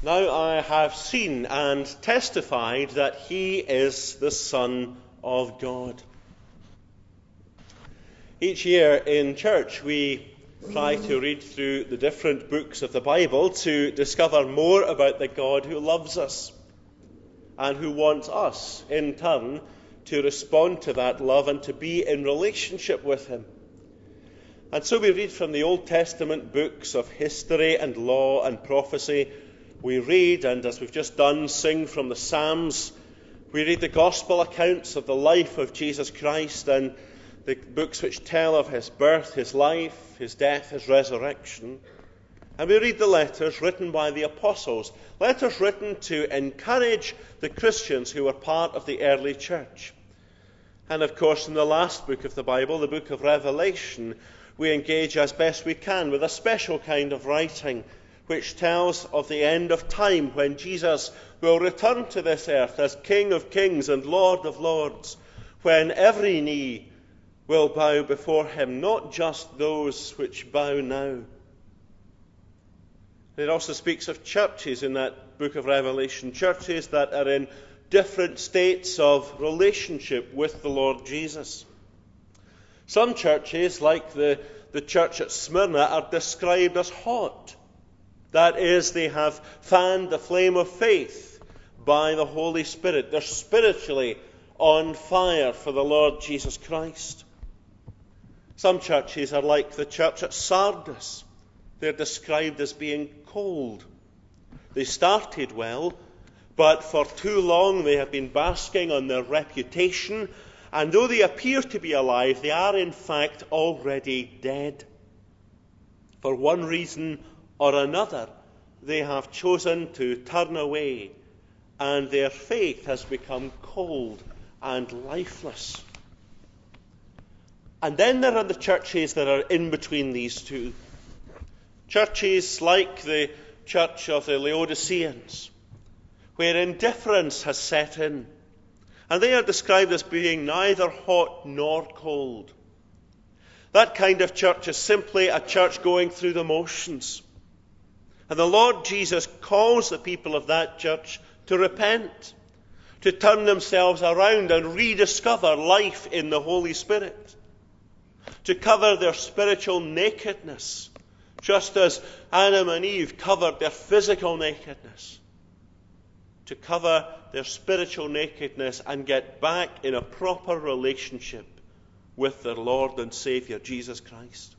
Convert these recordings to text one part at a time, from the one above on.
Now I have seen and testified that he is the Son of God. Each year in church we try to read through the different books of the Bible to discover more about the God who loves us and who wants us, in turn, to respond to that love and to be in relationship with him. And so we read from the Old Testament books of history and law and prophecy. We read, and as we've just done, sing from the Psalms. We read the gospel accounts of the life of Jesus Christ and the books which tell of his birth, his life, his death, his resurrection. And we read the letters written by the apostles, letters written to encourage the Christians who were part of the early church. And of course, in the last book of the Bible, the book of Revelation, we engage as best we can with a special kind of writing which tells of the end of time when Jesus will return to this earth as King of kings and Lord of lords, when every knee will bow before him, not just those which bow now. It also speaks of churches in that book of Revelation, churches that are in different states of relationship with the Lord Jesus. Some churches, like the church at Smyrna, are described as hot. That is, they have fanned the flame of faith by the Holy Spirit. They're spiritually on fire for the Lord Jesus Christ. Some churches are like the church at Sardis. They're described as being cold. They started well, but for too long they have been basking on their reputation, and though they appear to be alive, they are in fact already dead. For one reason or another, they have chosen to turn away, and their faith has become cold and lifeless. And then there are the churches that are in between these two. Churches like the church of the Laodiceans, where indifference has set in. And they are described as being neither hot nor cold. That kind of church is simply a church going through the motions. And the Lord Jesus calls the people of that church to repent, to turn themselves around and rediscover life in the Holy Spirit, to cover their spiritual nakedness, just as Adam and Eve covered their physical nakedness, to cover their spiritual nakedness and get back in a proper relationship with their Lord and Saviour, Jesus Christ.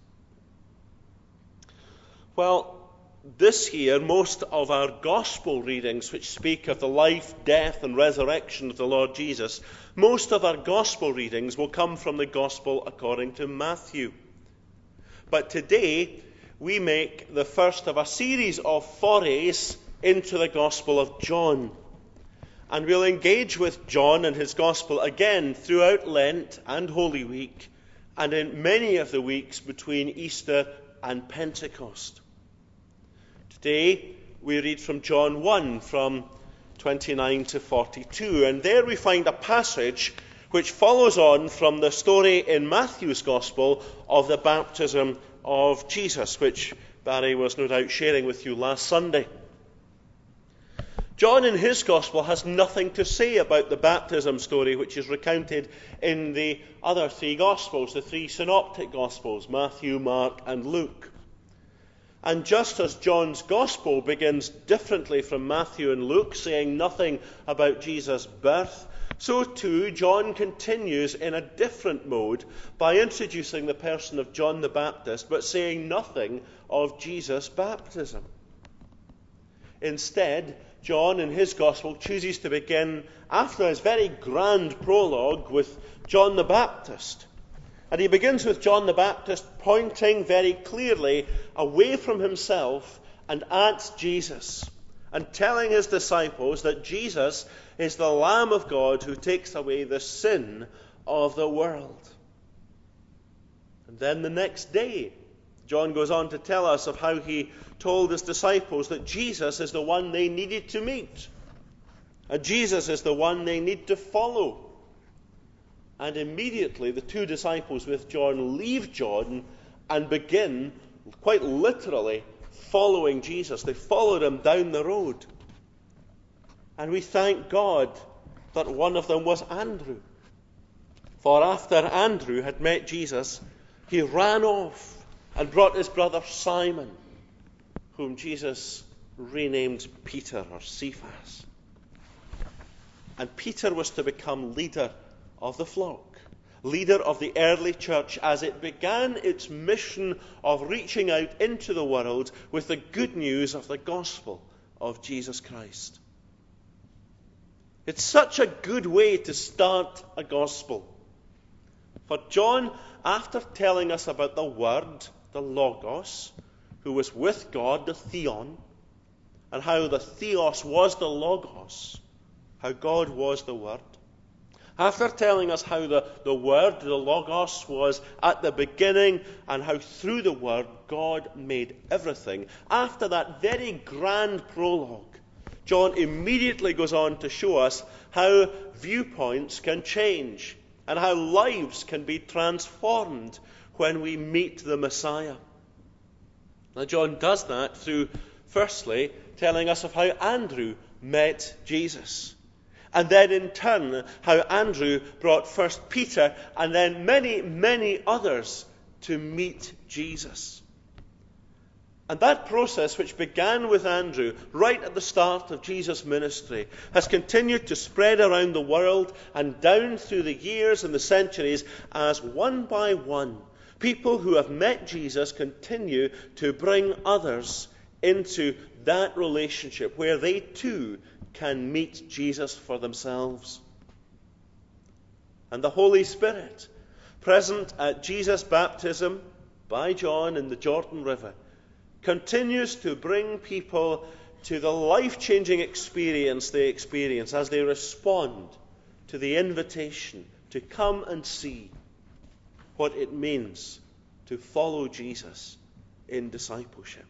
Well, this year, most of our gospel readings which speak of the life, death and resurrection of the Lord Jesus, most of our gospel readings will come from the gospel according to Matthew. But today, we make the first of a series of forays into the gospel of John. And we'll engage with John and his gospel again throughout Lent and Holy Week, and in many of the weeks between Easter and Pentecost. Today, we read from John 1, from 29 to 42, and there we find a passage which follows on from the story in Matthew's Gospel of the baptism of Jesus, which Barry was no doubt sharing with you last Sunday. John in his Gospel has nothing to say about the baptism story which is recounted in the other three Gospels, the three synoptic Gospels, Matthew, Mark and Luke. And just as John's Gospel begins differently from Matthew and Luke, saying nothing about Jesus' birth, so too John continues in a different mode by introducing the person of John the Baptist, but saying nothing of Jesus' baptism. Instead, John in his Gospel chooses to begin, after his very grand prologue, with John the Baptist. And he begins with John the Baptist pointing very clearly away from himself and at Jesus, and telling his disciples that Jesus is the Lamb of God who takes away the sin of the world. And then the next day, John goes on to tell us of how he told his disciples that Jesus is the one they needed to meet, and Jesus is the one they need to follow. And immediately the two disciples with John leave John and begin, quite literally, following Jesus. They followed him down the road. And we thank God that one of them was Andrew. For after Andrew had met Jesus, he ran off and brought his brother Simon, whom Jesus renamed Peter or Cephas. And Peter was to become leader of the flock, leader of the early church as it began its mission of reaching out into the world with the good news of the gospel of Jesus Christ. It's such a good way to start a gospel. For John, after telling us about the Word, the Logos, who was with God, the Theon, and how the Theos was the Logos, how God was the Word. After telling us how the Word, the Logos, was at the beginning and how through the Word God made everything, after that very grand prologue, John immediately goes on to show us how viewpoints can change and how lives can be transformed when we meet the Messiah. Now, John does that through, firstly, telling us of how Andrew met Jesus. And then, in turn, how Andrew brought first Peter and then many, many others to meet Jesus. And that process, which began with Andrew right at the start of Jesus' ministry, has continued to spread around the world and down through the years and the centuries as one by one, people who have met Jesus continue to bring others into that relationship where they too can meet Jesus for themselves. And the Holy Spirit, present at Jesus' baptism by John in the Jordan River, continues to bring people to the life-changing experience they experience as they respond to the invitation to come and see what it means to follow Jesus in discipleship.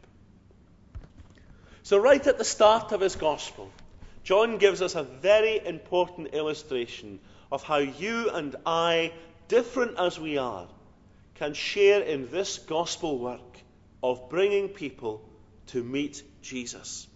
So right at the start of his gospel, John gives us a very important illustration of how you and I, different as we are, can share in this gospel work of bringing people to meet Jesus.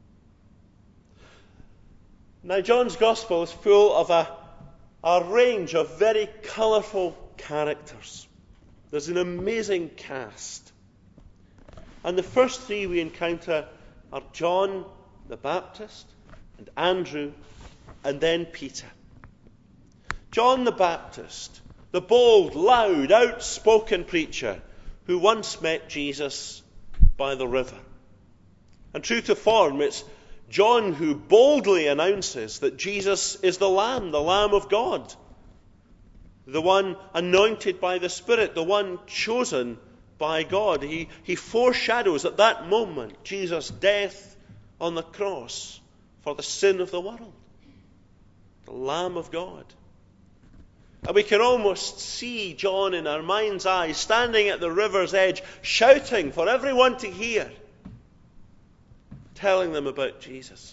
Now, John's gospel is full of a range of very colourful characters. There's an amazing cast. And the first three we encounter are John the Baptist, and Andrew, and then Peter. John the Baptist, the bold, loud, outspoken preacher who once met Jesus by the river. And true to form, it's John who boldly announces that Jesus is the Lamb of God, the one anointed by the Spirit, the one chosen by God. He foreshadows at that moment Jesus' death on the cross for the sin of the world, the Lamb of God. And we can almost see John in our mind's eye, standing at the river's edge, shouting for everyone to hear, telling them about Jesus.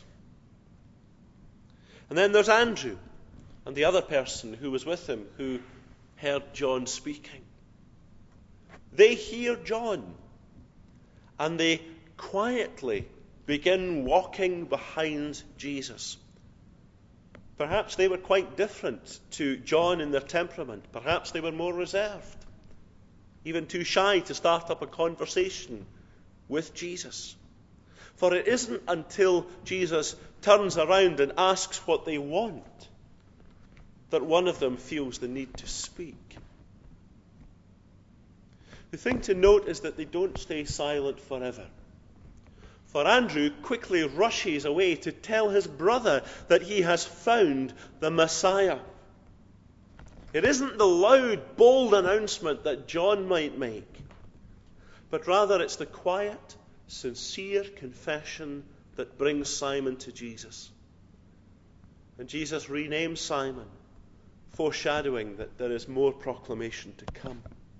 And then there's Andrew and the other person who was with him, who heard John speaking. They hear John, and they quietly begin walking behind Jesus. Perhaps they were quite different to John in their temperament. Perhaps they were more reserved, even too shy to start up a conversation with Jesus. For it isn't until Jesus turns around and asks what they want that one of them feels the need to speak. The thing to note is that they don't stay silent forever. For Andrew quickly rushes away to tell his brother that he has found the Messiah. It isn't the loud, bold announcement that John might make, but rather it's the quiet, sincere confession that brings Simon to Jesus. And Jesus renames Simon, foreshadowing that there is more proclamation to come.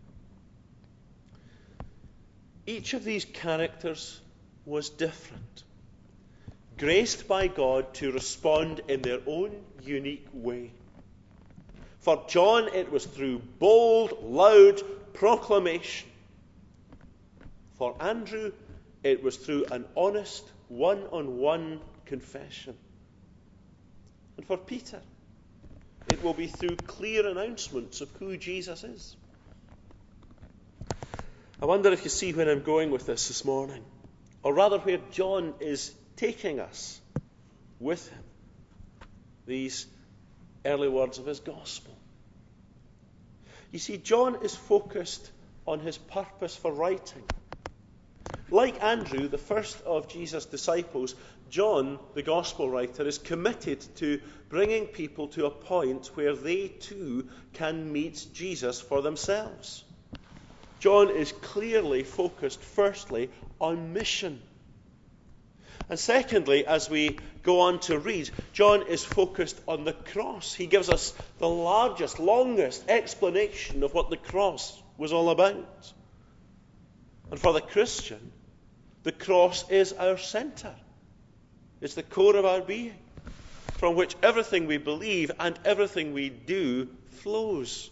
Each of these characters was different, graced by God to respond in their own unique way. For John, it was through bold, loud proclamation. For Andrew, it was through an honest, one-on-one confession. And for Peter, it will be through clear announcements of who Jesus is. I wonder if you see where I'm going with this morning, or rather where John is taking us with him, these early words of his gospel. You see, John is focused on his purpose for writing. Like Andrew, the first of Jesus' disciples, John, the gospel writer, is committed to bringing people to a point where they too can meet Jesus for themselves. John is clearly focused, firstly, on mission. And secondly, as we go on to read, John is focused on the cross. He gives us the largest, longest explanation of what the cross was all about. And for the Christian, the cross is our centre. It's the core of our being, from which everything we believe and everything we do flows.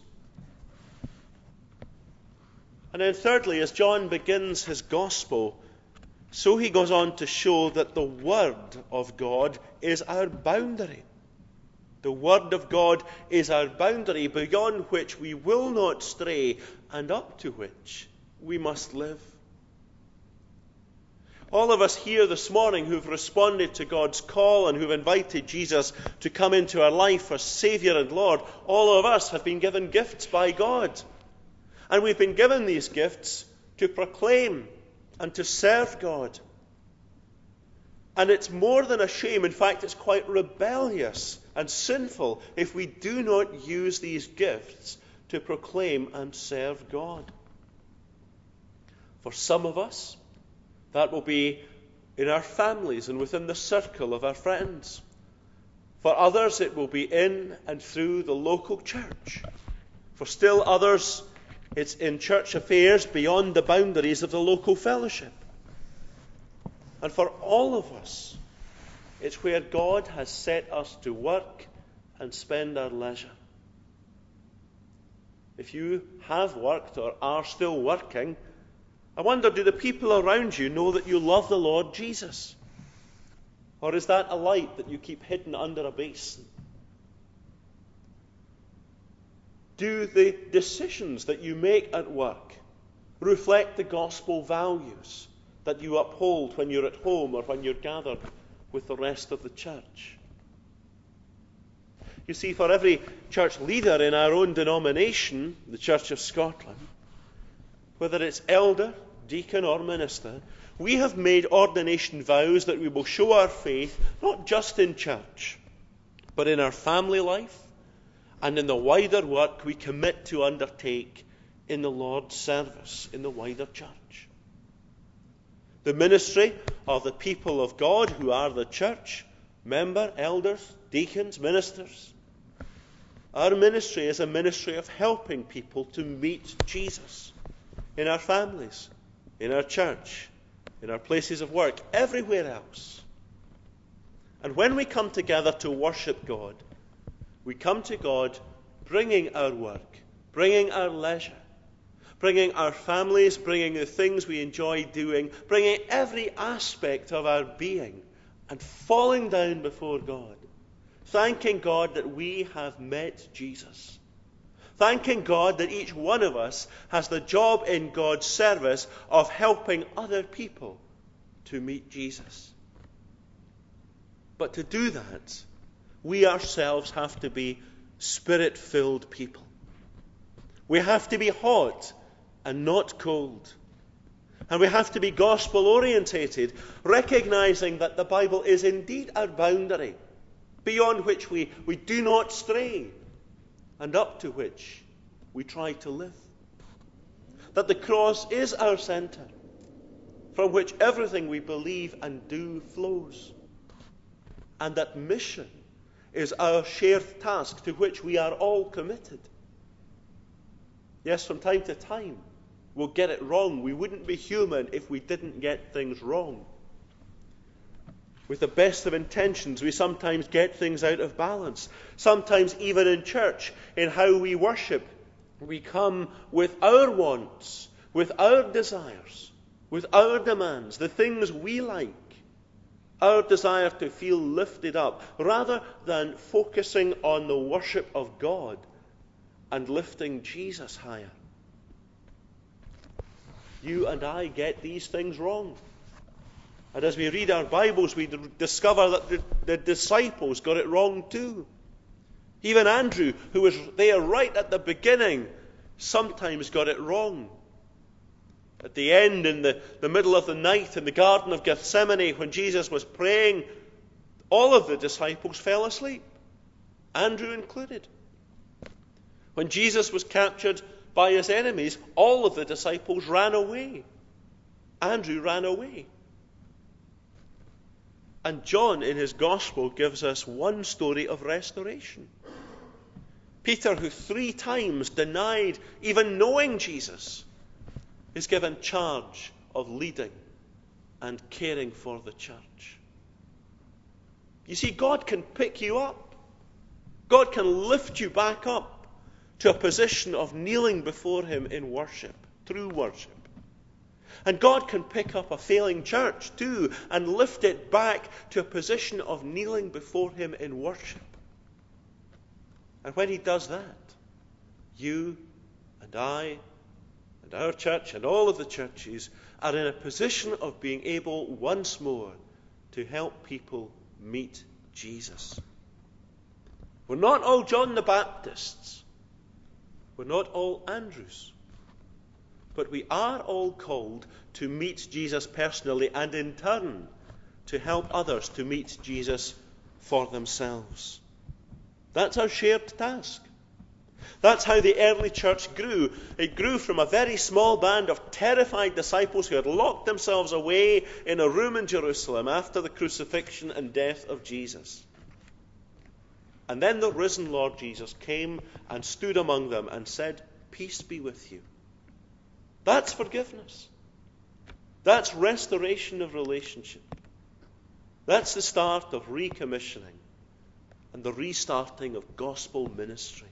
And then thirdly, as John begins his gospel, so he goes on to show that the Word of God is our boundary. The Word of God is our boundary beyond which we will not stray and up to which we must live. All of us here this morning who've responded to God's call and who've invited Jesus to come into our life as Saviour and Lord, all of us have been given gifts by God. And we've been given these gifts to proclaim and to serve God. And it's more than a shame, in fact, it's quite rebellious and sinful if we do not use these gifts to proclaim and serve God. For some of us, that will be in our families and within the circle of our friends. For others, it will be in and through the local church. For still others, it's in church affairs beyond the boundaries of the local fellowship. And for all of us, it's where God has set us to work and spend our leisure. If you have worked or are still working, I wonder, do the people around you know that you love the Lord Jesus? Or is that a light that you keep hidden under a basin? Do the decisions that you make at work reflect the gospel values that you uphold when you're at home or when you're gathered with the rest of the church? You see, for every church leader in our own denomination, the Church of Scotland, whether it's elder, deacon or minister, we have made ordination vows that we will show our faith not just in church, but in our family life and in the wider work we commit to undertake in the Lord's service, in the wider church. The ministry of the people of God who are the church, member, elders, deacons, ministers. Our ministry is a ministry of helping people to meet Jesus in our families, in our church, in our places of work, everywhere else. And when we come together to worship God, we come to God bringing our work, bringing our leisure, bringing our families, bringing the things we enjoy doing, bringing every aspect of our being, and falling down before God, thanking God that we have met Jesus. Thanking God that each one of us has the job in God's service of helping other people to meet Jesus. But to do that, we ourselves have to be Spirit-filled people. We have to be hot and not cold. And we have to be gospel-orientated, recognizing that the Bible is indeed our boundary, beyond which we do not stray, and up to which we try to live. That the cross is our centre, from which everything we believe and do flows. And that mission is our shared task to which we are all committed. Yes, from time to time, we'll get it wrong. We wouldn't be human if we didn't get things wrong. With the best of intentions, we sometimes get things out of balance. Sometimes even in church, in how we worship, we come with our wants, with our desires, with our demands, the things we like. Our desire to feel lifted up, rather than focusing on the worship of God and lifting Jesus higher. You and I get these things wrong. And as we read our Bibles, we discover that the disciples got it wrong too. Even Andrew, who was there right at the beginning, sometimes got it wrong. At the end, in the middle of the night, in the Garden of Gethsemane, when Jesus was praying, all of the disciples fell asleep, Andrew included. When Jesus was captured by his enemies, all of the disciples ran away. Andrew ran away. And John, in his Gospel, gives us one story of restoration. Peter, who 3 times denied even knowing Jesus, is given charge of leading and caring for the church. You see, God can pick you up. God can lift you back up to a position of kneeling before him in worship, through worship. And God can pick up a failing church too and lift it back to a position of kneeling before him in worship. And when he does that, you and I and our church and all of the churches are in a position of being able once more to help people meet Jesus. We're not all John the Baptists. We're not all Andrews. But we are all called to meet Jesus personally and in turn to help others to meet Jesus for themselves. That's our shared task. That's how the early church grew. It grew from a very small band of terrified disciples who had locked themselves away in a room in Jerusalem after the crucifixion and death of Jesus. And then the risen Lord Jesus came and stood among them and said, "Peace be with you." That's forgiveness. That's restoration of relationship. That's the start of recommissioning and the restarting of gospel ministry.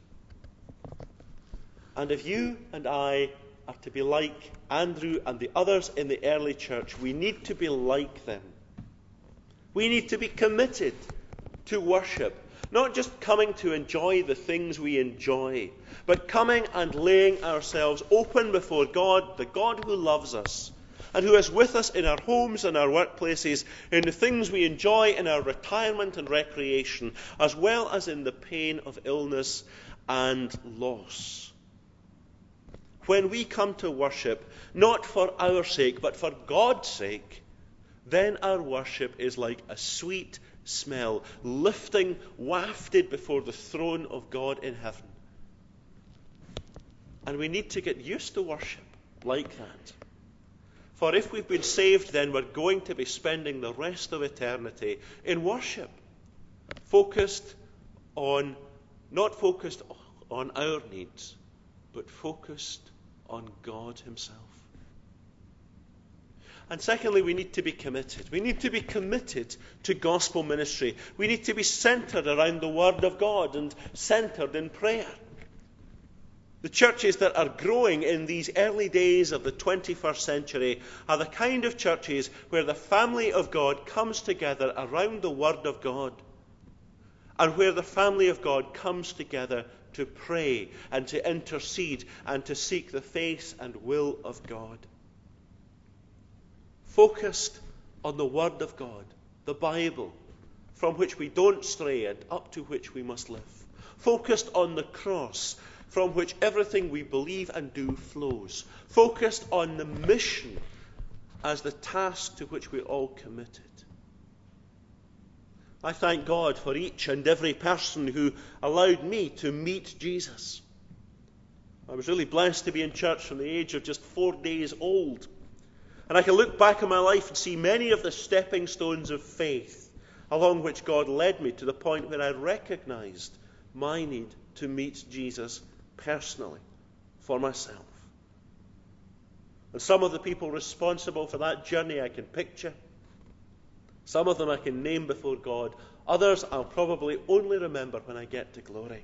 And if you and I are to be like Andrew and the others in the early church, we need to be like them. We need to be committed to worship, not just coming to enjoy the things we enjoy, but coming and laying ourselves open before God, the God who loves us, and who is with us in our homes and our workplaces, in the things we enjoy in our retirement and recreation, as well as in the pain of illness and loss. When we come to worship, not for our sake, but for God's sake, then our worship is like a sweet smell, wafted before the throne of God in heaven. And we need to get used to worship like that. For if we've been saved, then we're going to be spending the rest of eternity in worship, not focused on our needs, but focused on God himself. And secondly, we need to be committed. We need to be committed to gospel ministry. We need to be centred around the Word of God and centred in prayer. The churches that are growing in these early days of the 21st century are the kind of churches where the family of God comes together around the Word of God, and where the family of God comes together to pray and to intercede and to seek the face and will of God. Focused on the Word of God, the Bible, from which we don't stray and up to which we must live. Focused on the cross, from which everything we believe and do flows. Focused on the mission as the task to which we're all committed. I thank God for each and every person who allowed me to meet Jesus. I was really blessed to be in church from the age of just 4 days old. And I can look back on my life and see many of the stepping stones of faith along which God led me to the point where I recognized my need to meet Jesus personally for myself. And some of the people responsible for that journey I can picture. Some of them I can name before God. Others I'll probably only remember when I get to glory.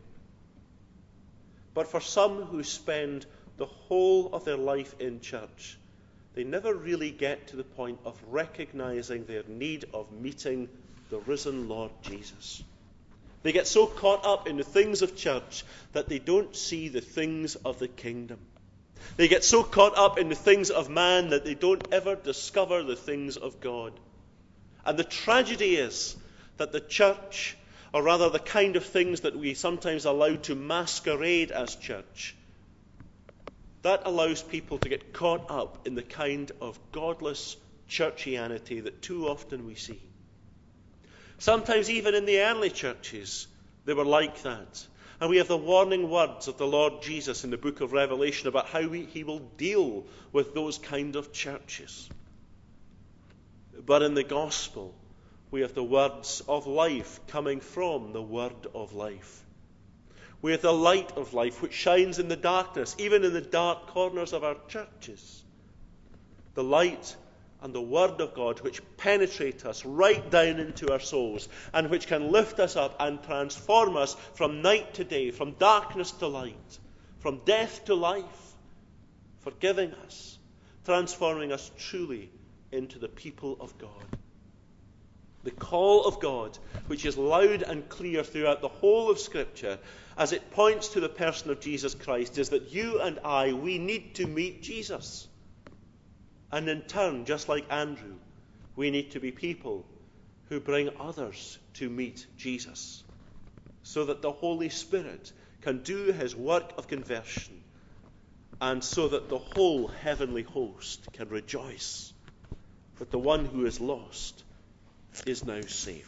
But for some who spend the whole of their life in church, they never really get to the point of recognizing their need of meeting the risen Lord Jesus. They get so caught up in the things of church that they don't see the things of the kingdom. They get so caught up in the things of man that they don't ever discover the things of God. And the tragedy is that the church, or rather the kind of things that we sometimes allow to masquerade as church, that allows people to get caught up in the kind of godless churchianity that too often we see. Sometimes even in the early churches, they were like that. And we have the warning words of the Lord Jesus in the book of Revelation about how he will deal with those kind of churches. But in the gospel, we have the words of life coming from the word of life. We have the light of life which shines in the darkness, even in the dark corners of our churches. The light and the word of God which penetrate us right down into our souls and which can lift us up and transform us from night to day, from darkness to light, from death to life, forgiving us, transforming us truly into the people of God. The call of God, which is loud and clear throughout the whole of Scripture, as it points to the person of Jesus Christ, is that you and I, we need to meet Jesus. And in turn, just like Andrew, we need to be people who bring others to meet Jesus, so that the Holy Spirit can do his work of conversion, and so that the whole heavenly host can rejoice that the one who is lost is now saved.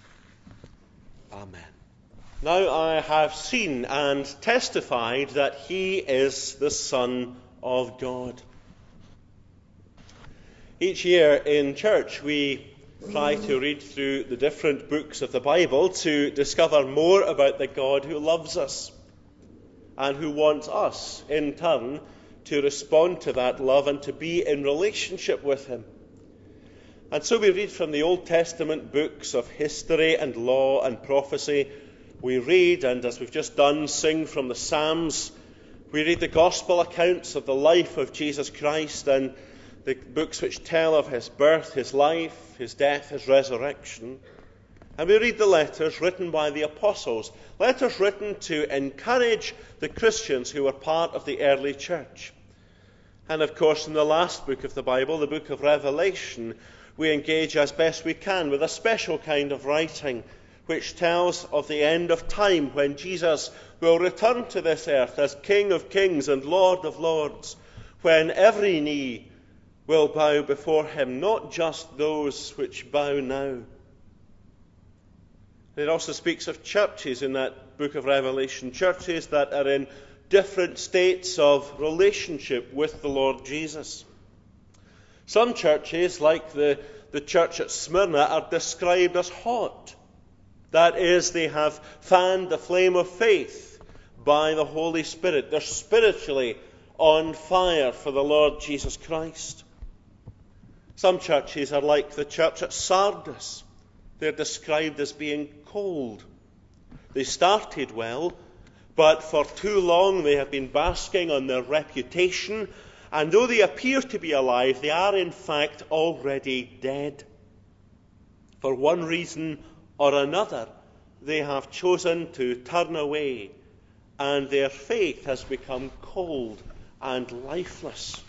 Amen. Now I have seen and testified that he is the Son of God. Each year in church we try to read through the different books of the Bible to discover more about the God who loves us and who wants us, in turn, to respond to that love and to be in relationship with him. And so we read from the Old Testament books of history and law and prophecy. We read, and as we've just done, sing from the Psalms. We read the gospel accounts of the life of Jesus Christ and the books which tell of his birth, his life, his death, his resurrection. And we read the letters written by the apostles, letters written to encourage the Christians who were part of the early church. And of course, in the last book of the Bible, the book of Revelation, we engage as best we can with a special kind of writing which tells of the end of time when Jesus will return to this earth as King of kings and Lord of lords, when every knee will bow before him, not just those which bow now. It also speaks of churches in that book of Revelation, churches that are in different states of relationship with the Lord Jesus. Some churches, like the church at Smyrna, are described as hot. That is, they have fanned the flame of faith by the Holy Spirit. They're spiritually on fire for the Lord Jesus Christ. Some churches are like the church at Sardis. They're described as being cold. They started well, but for too long they have been basking on their reputation, and though they appear to be alive, they are in fact already dead. For one reason or another, they have chosen to turn away, and their faith has become cold and lifeless.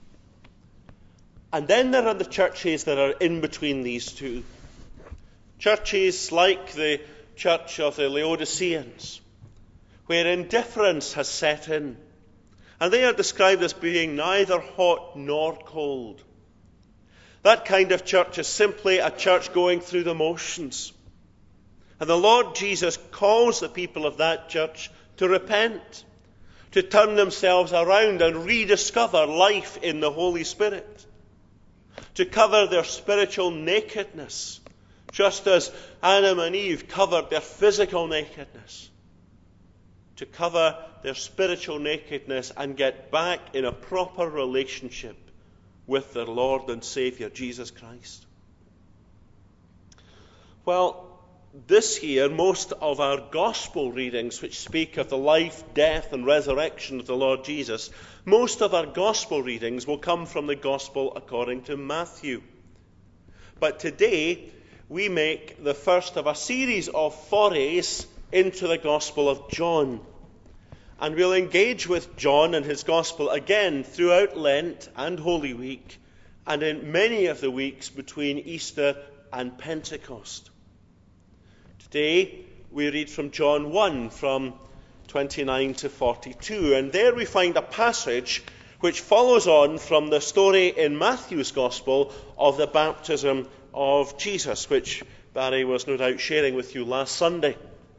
And then there are the churches that are in between these two. Churches like the church of the Laodiceans, where indifference has set in. And they are described as being neither hot nor cold. That kind of church is simply a church going through the motions. And the Lord Jesus calls the people of that church to repent, to turn themselves around and rediscover life in the Holy Spirit, to cover their spiritual nakedness, just as Adam and Eve covered their physical nakedness, to cover their spiritual nakedness and get back in a proper relationship with their Lord and Saviour, Jesus Christ. Well, this year, most of our gospel readings, which speak of the life, death, and resurrection of the Lord Jesus, most of our gospel readings will come from the gospel according to Matthew. But today, we make the first of a series of forays into the gospel of John. And we'll engage with John and his gospel again throughout Lent and Holy Week, and in many of the weeks between Easter and Pentecost. Today, we read from John 1, from 29 to 42, and there we find a passage which follows on from the story in Matthew's Gospel of the baptism of Jesus, which Barry was no doubt sharing with you last Sunday.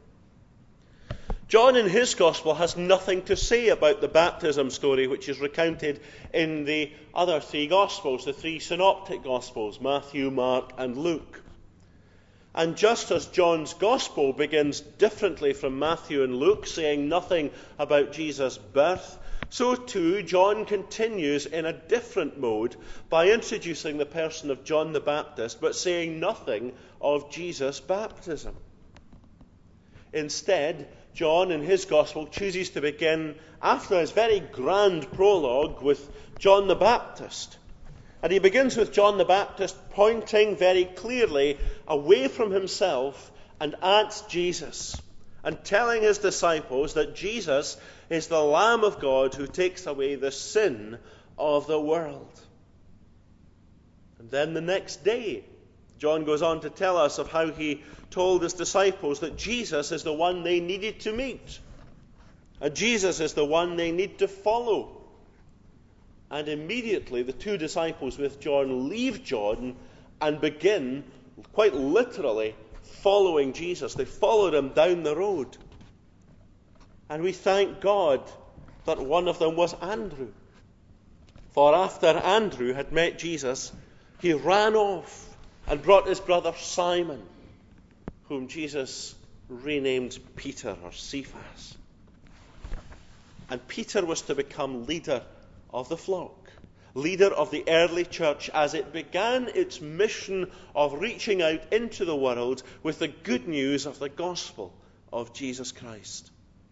John in his Gospel has nothing to say about the baptism story which is recounted in the other three Gospels, the three synoptic Gospels, Matthew, Mark, and Luke. And just as John's Gospel begins differently from Matthew and Luke, saying nothing about Jesus' birth, so too John continues in a different mode by introducing the person of John the Baptist, but saying nothing of Jesus' baptism. Instead, John in his Gospel chooses to begin, after his very grand prologue, with John the Baptist. And he begins with John the Baptist pointing very clearly away from himself and at Jesus, and telling his disciples that Jesus is the Lamb of God who takes away the sin of the world. And then the next day, John goes on to tell us of how he told his disciples that Jesus is the one they needed to meet, and Jesus is the one they need to follow. And immediately the two disciples with John leave John and begin, quite literally, following Jesus. They followed him down the road. And we thank God that one of them was Andrew. For after Andrew had met Jesus, he ran off and brought his brother Simon, whom Jesus renamed Peter, or Cephas. And Peter was to become leader of the flock, leader of the early church as it began its mission of reaching out into the world with the good news of the gospel of Jesus Christ.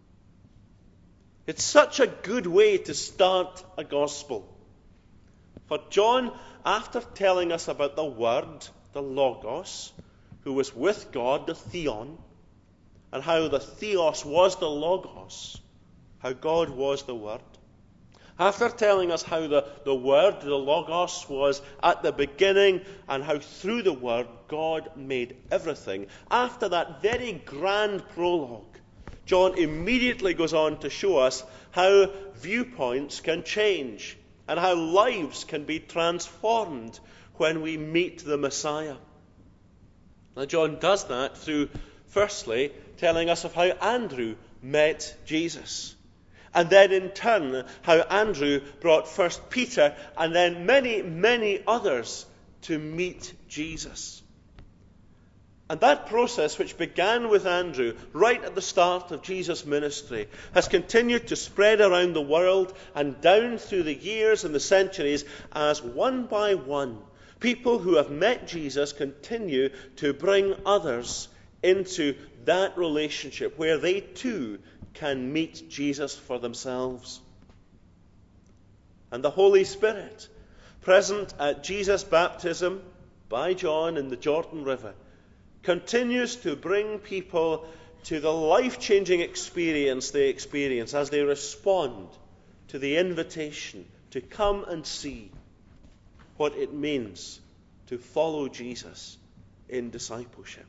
It's such a good way to start a gospel. For John, after telling us about the Word, the Logos, who was with God, the Theon, and how the Theos was the Logos, how God was the Word, after telling us how the Word, the Logos, was at the beginning and how through the Word God made everything, after that very grand prologue, John immediately goes on to show us how viewpoints can change and how lives can be transformed when we meet the Messiah. Now, John does that through, firstly, telling us of how Andrew met Jesus. And then in turn, how Andrew brought first Peter and then many, many others to meet Jesus. And that process, which began with Andrew right at the start of Jesus' ministry, has continued to spread around the world and down through the years and the centuries as one by one, people who have met Jesus continue to bring others into that relationship where they too can meet Jesus for themselves. And the Holy Spirit, present at Jesus' baptism by John in the Jordan River, continues to bring people to the life-changing experience they experience as they respond to the invitation to come and see what it means to follow Jesus in discipleship.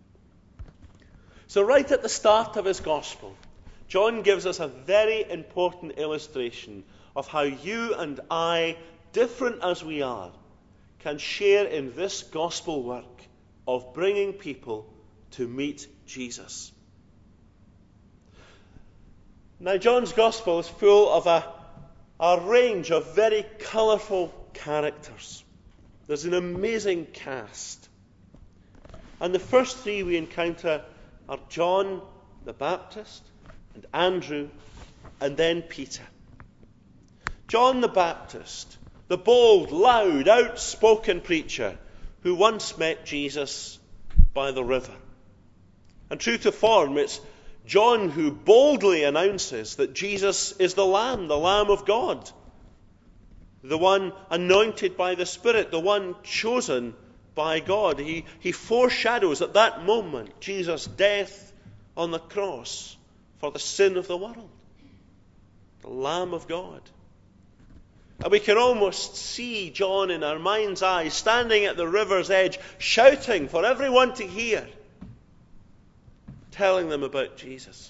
So right at the start of his gospel, John gives us a very important illustration of how you and I, different as we are, can share in this gospel work of bringing people to meet Jesus. Now, John's gospel is full of a range of very colourful characters. There's an amazing cast. And the first three we encounter are John the Baptist, and Andrew, and then Peter. John the Baptist, the bold, loud, outspoken preacher who once met Jesus by the river. And true to form, it's John who boldly announces that Jesus is the Lamb of God, the one anointed by the Spirit, the one chosen by God. He foreshadows at that moment Jesus' death on the cross for the sin of the world, the Lamb of God. And we can almost see John in our mind's eye, standing at the river's edge, shouting for everyone to hear, telling them about Jesus.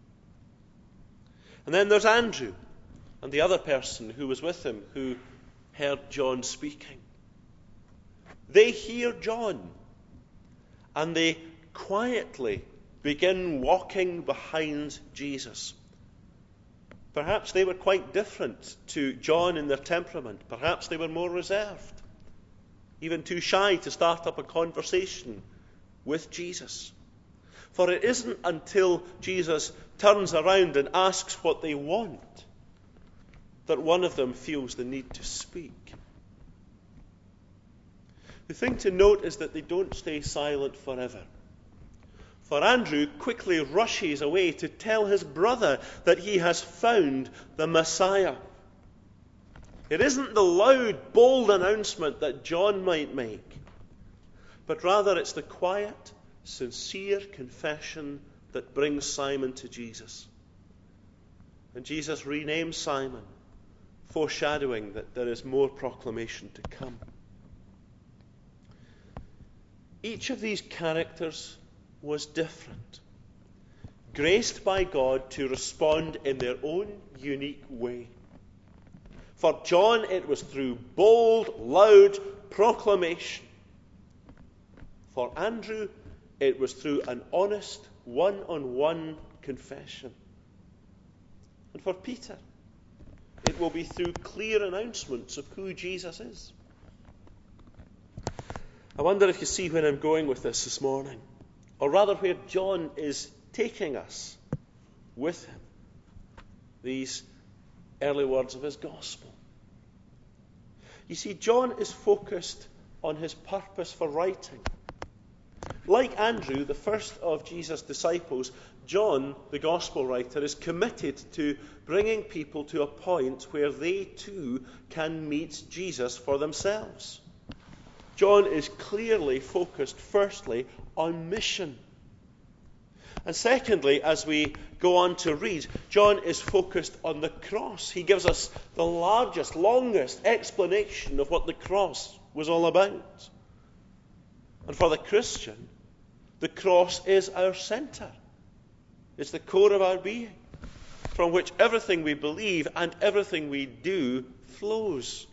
And then there's Andrew and the other person who was with him, who heard John speaking. They hear John, and they quietly begin walking behind Jesus. Perhaps they were quite different to John in their temperament. Perhaps they were more reserved, even too shy to start up a conversation with Jesus. For it isn't until Jesus turns around and asks what they want that one of them feels the need to speak. The thing to note is that they don't stay silent forever. For Andrew quickly rushes away to tell his brother that he has found the Messiah. It isn't the loud, bold announcement that John might make, but rather it's the quiet, sincere confession that brings Simon to Jesus. And Jesus renames Simon, foreshadowing that there is more proclamation to come. Each of these characters was different, graced by God to respond in their own unique way. For John, it was through bold, loud proclamation. For Andrew, it was through an honest, one-on-one confession. And for Peter, it will be through clear announcements of who Jesus is. I wonder if you see where I'm going with this morning, or rather where John is taking us with him, these early words of his gospel. You see, John is focused on his purpose for writing. Like Andrew, the first of Jesus' disciples, John, the gospel writer, is committed to bringing people to a point where they too can meet Jesus for themselves. John is clearly focused, firstly, on mission. And secondly, as we go on to read, John is focused on the cross. He gives us the largest, longest explanation of what the cross was all about. And for the Christian, the cross is our centre. It's the core of our being, from which everything we believe and everything we do flows.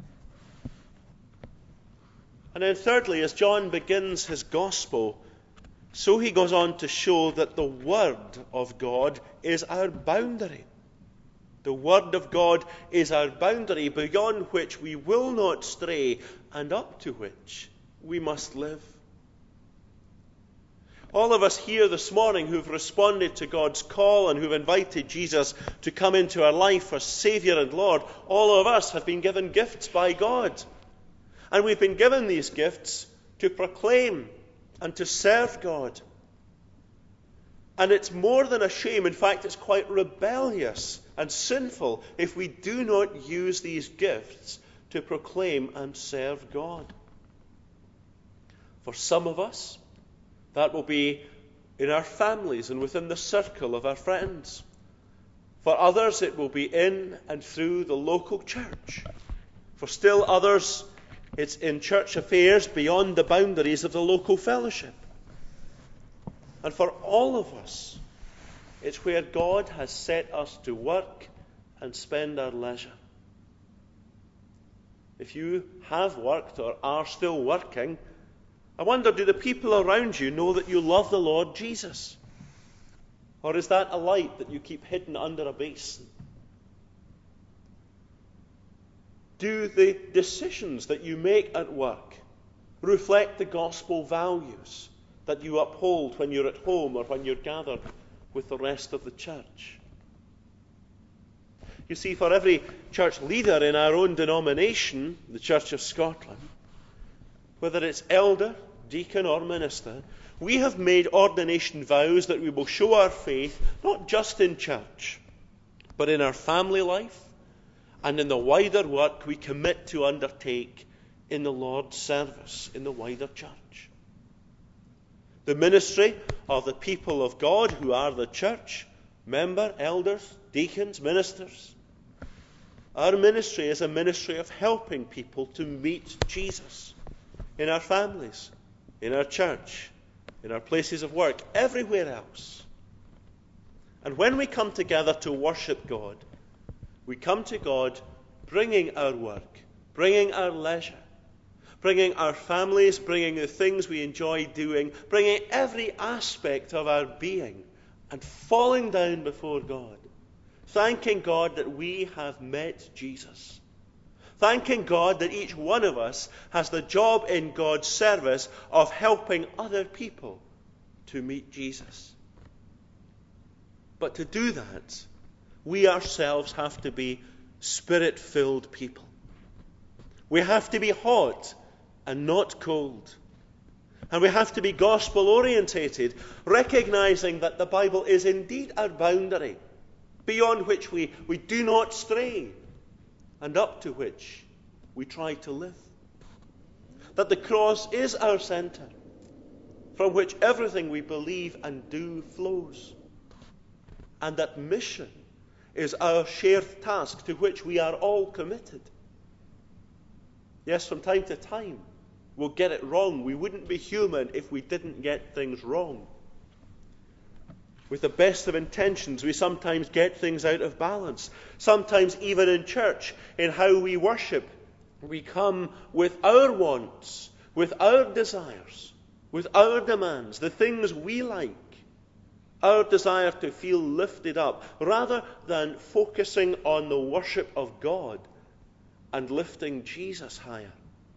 And then thirdly, as John begins his gospel, so he goes on to show that the Word of God is our boundary. The Word of God is our boundary beyond which we will not stray and up to which we must live. All of us here this morning who've responded to God's call and who've invited Jesus to come into our life as Saviour and Lord, all of us have been given gifts by God. And we've been given these gifts to proclaim and to serve God. And it's more than a shame. In fact, it's quite rebellious and sinful if we do not use these gifts to proclaim and serve God. For some of us, that will be in our families and within the circle of our friends. For others, it will be in and through the local church. For still others, it's in church affairs beyond the boundaries of the local fellowship. And for all of us, it's where God has set us to work and spend our leisure. If you have worked or are still working, I wonder, do the people around you know that you love the Lord Jesus? Or is that a light that you keep hidden under a basin? Do the decisions that you make at work reflect the gospel values that you uphold when you're at home or when you're gathered with the rest of the church? You see, for every church leader in our own denomination, the Church of Scotland, whether it's elder, deacon or minister, we have made ordination vows that we will show our faith not just in church, but in our family life and in the wider work we commit to undertake in the Lord's service, in the wider church. The ministry of the people of God who are the church, member, elders, deacons, ministers. Our ministry is a ministry of helping people to meet Jesus in our families, in our church, in our places of work, everywhere else. And when we come together to worship God, we come to God bringing our work, bringing our leisure, bringing our families, bringing the things we enjoy doing, bringing every aspect of our being, and falling down before God, thanking God that we have met Jesus, thanking God that each one of us has the job in God's service of helping other people to meet Jesus. But to do that, we ourselves have to be Spirit-filled people. We have to be hot and not cold. And we have to be gospel-orientated, recognizing that the Bible is indeed our boundary, beyond which we do not stray, and up to which we try to live. That the cross is our centre, from which everything we believe and do flows. And that mission is our shared task to which we are all committed. Yes, from time to time, we'll get it wrong. We wouldn't be human if we didn't get things wrong. With the best of intentions, we sometimes get things out of balance. Sometimes even in church, in how we worship, we come with our wants, with our desires, with our demands, the things we like, our desire to feel lifted up, rather than focusing on the worship of God and lifting Jesus higher.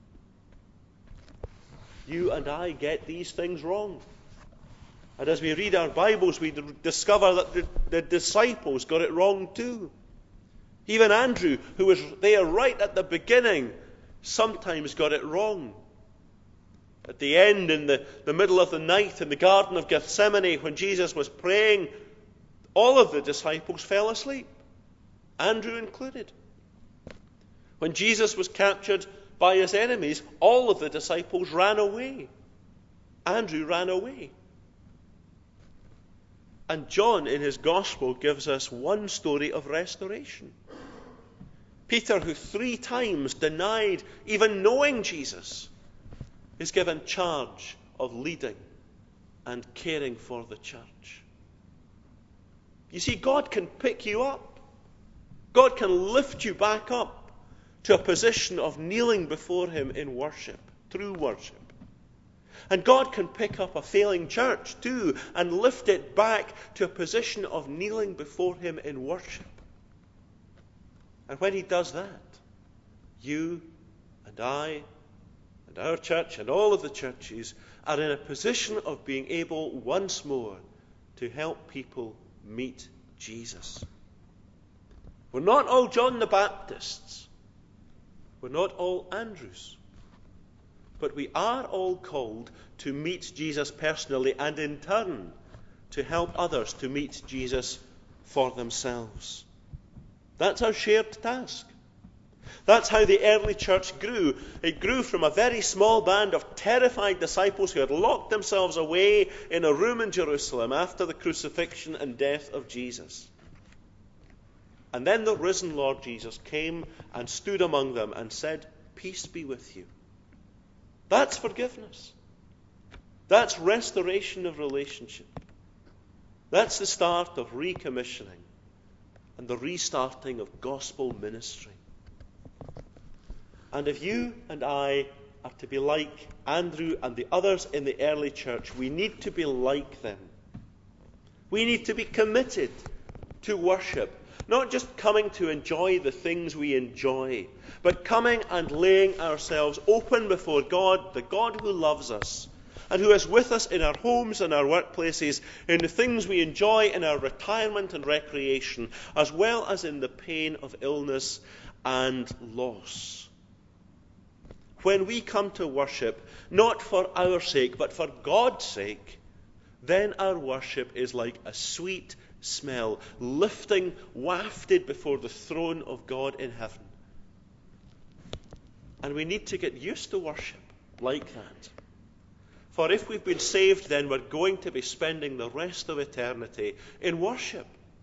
You and I get these things wrong. And as we read our Bibles, we discover that the disciples got it wrong too. Even Andrew, who was there right at the beginning, sometimes got it wrong. At the end, in the middle of the night, in the Garden of Gethsemane, when Jesus was praying, all of the disciples fell asleep, Andrew included. When Jesus was captured by his enemies, all of the disciples ran away. Andrew ran away. And John, in his Gospel, gives us one story of restoration. Peter, who 3 times denied even knowing Jesus, is given charge of leading and caring for the church. You see, God can pick you up. God can lift you back up to a position of kneeling before him in worship, through worship. And God can pick up a failing church too and lift it back to a position of kneeling before him in worship. And when he does that, you and I and our church and all of the churches are in a position of being able once more to help people meet Jesus. We're not all John the Baptists. We're not all Andrews. But we are all called to meet Jesus personally and in turn to help others to meet Jesus for themselves. That's our shared task. That's how the early church grew. It grew from a very small band of terrified disciples who had locked themselves away in a room in Jerusalem after the crucifixion and death of Jesus. And then the risen Lord Jesus came and stood among them and said, "Peace be with you." That's forgiveness. That's restoration of relationship. That's the start of recommissioning and the restarting of gospel ministry. And if you and I are to be like Andrew and the others in the early church, we need to be like them. We need to be committed to worship. Not just coming to enjoy the things we enjoy, but coming and laying ourselves open before God, the God who loves us, and who is with us in our homes and our workplaces, in the things we enjoy in our retirement and recreation, as well as in the pain of illness and loss. when we come to worship, not for our sake, but for God's sake, then our worship is like a sweet smell, wafted before the throne of God in heaven. And we need to get used to worship like that. For if we've been saved, then we're going to be spending the rest of eternity in worship,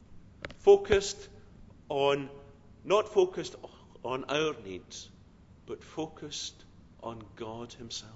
not focused on our needs, but focused on God himself.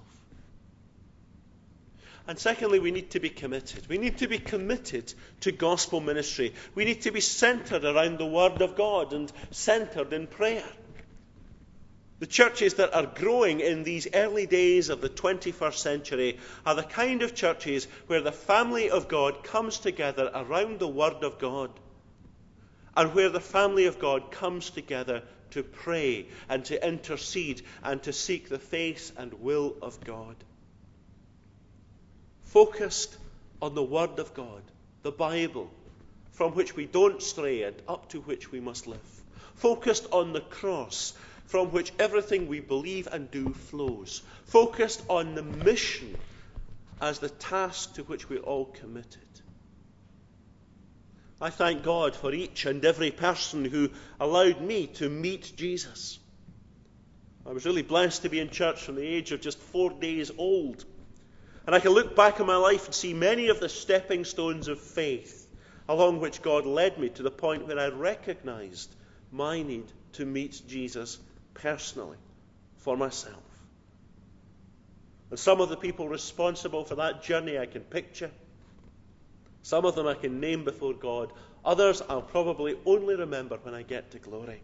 And secondly, we need to be committed. We need to be committed to gospel ministry. We need to be centred around the Word of God and centred in prayer. The churches that are growing in these early days of the 21st century are the kind of churches where the family of God comes together around the Word of God, and where the family of God comes together to pray and to intercede and to seek the face and will of God. Focused on the Word of God, the Bible, from which we don't stray and up to which we must live. Focused on the cross, from which everything we believe and do flows. Focused on the mission as the task to which we're all committed. I thank God for each and every person who allowed me to meet Jesus. I was really blessed to be in church from the age of just 4 days old. And I can look back on my life and see many of the stepping stones of faith along which God led me to the point where I recognized my need to meet Jesus personally for myself. And some of the people responsible for that journey I can picture. Some of them I can name before God. Others I'll probably only remember when I get to glory.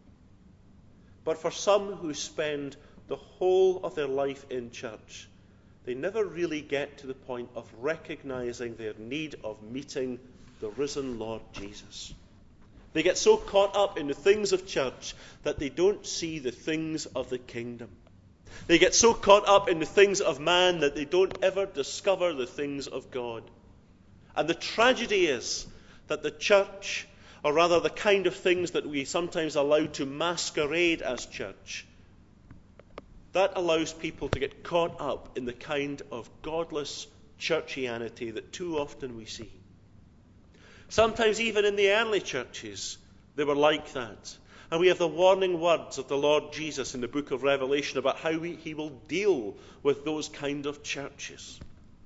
But for some who spend the whole of their life in church, they never really get to the point of recognizing their need of meeting the risen Lord Jesus. They get so caught up in the things of church that they don't see the things of the kingdom. They get so caught up in the things of man that they don't ever discover the things of God. And the tragedy is that the church, or rather the kind of things that we sometimes allow to masquerade as church, that allows people to get caught up in the kind of godless churchianity that too often we see. Sometimes even in the early churches, they were like that. And we have the warning words of the Lord Jesus in the book of Revelation about how he will deal with those kind of churches.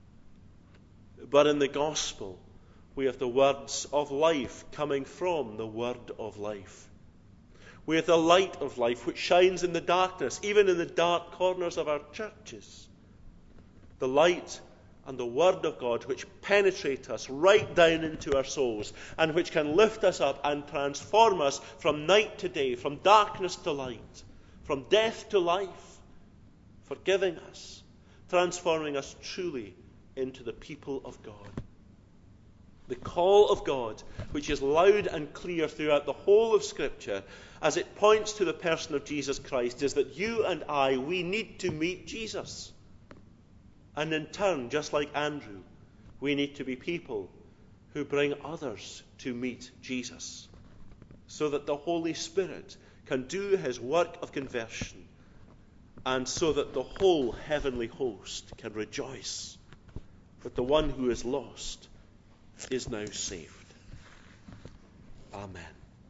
But in the gospel, we have the words of life coming from the word of life. We have the light of life which shines in the darkness, even in the dark corners of our churches. The light and the Word of God which penetrate us right down into our souls and which can lift us up and transform us from night to day, from darkness to light, from death to life, forgiving us, transforming us truly into the people of God. The call of God, which is loud and clear throughout the whole of Scripture, as it points to the person of Jesus Christ, is that you and I, we need to meet Jesus. And in turn, just like Andrew, we need to be people who bring others to meet Jesus, so that the Holy Spirit can do his work of conversion, and so that the whole heavenly host can rejoice that the one who is lost is now saved. Amen.